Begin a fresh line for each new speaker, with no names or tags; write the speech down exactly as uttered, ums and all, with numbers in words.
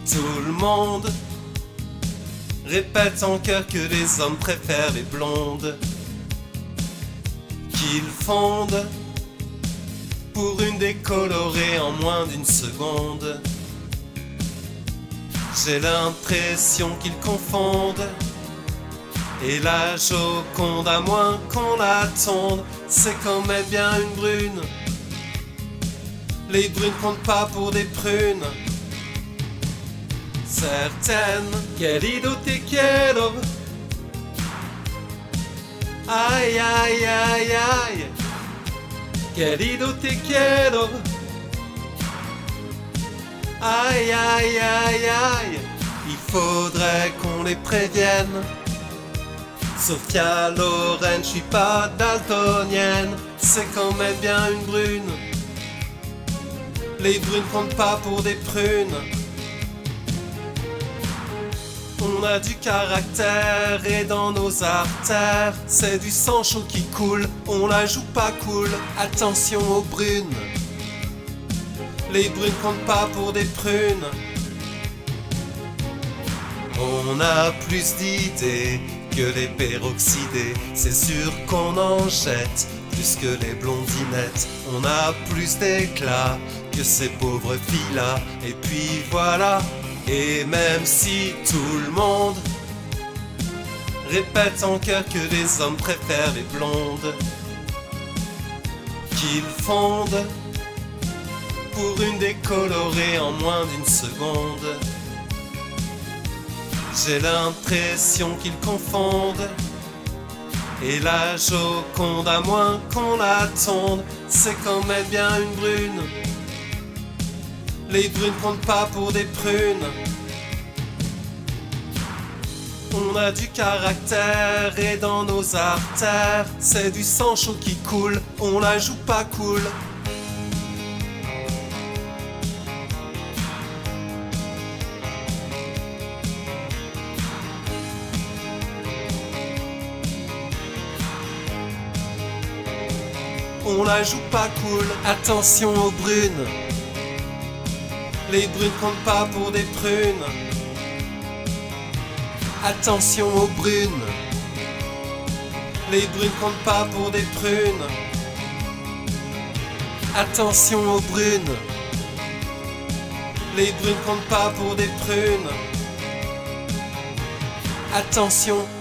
Tout le monde répète en chœur que les hommes préfèrent les blondes, qu'ils fondent pour une décolorée en moins d'une seconde. J'ai l'impression qu'ils confondent, et la Joconde, à moins qu'on la tonde, c'est quand même bien une brune. Les brunes comptent pas pour des prunes. Certaines, querido te quiero. Aïe aïe aïe aïe, querido te quiero. Aïe aïe aïe aïe, il faudrait qu'on les prévienne. Sophia Loren, je suis pas daltonienne, c'est quand même bien une brune. Les brunes comptent pas pour des prunes. On a du caractère et dans nos artères, c'est du sang chaud qui coule, on la joue pas cool, attention aux brunes. Les brunes comptent pas pour des prunes. On a plus d'idées que les peroxydés, c'est sûr qu'on en jette plus que les blondinettes. On a plus d'éclat que ces pauvres filles-là, et puis voilà. Et même si tout le monde répète en chœur que les hommes préfèrent les blondes, qu'ils fondent pour une décolorée en moins d'une seconde, j'ai l'impression qu'ils confondent, et la Joconde, à moins qu'on la tonde, c'est quand même bien une brune. Les brunes comptent pas pour des prunes. On a du caractère et dans nos artères, c'est du sang chaud qui coule, on la joue pas cool. On la joue pas cool, attention aux brunes. Les brunes comptent pas pour des prunes. Attention aux brunes. Les brunes comptent pas pour des prunes. Attention aux brunes. Les brunes comptent pas pour des prunes. Attention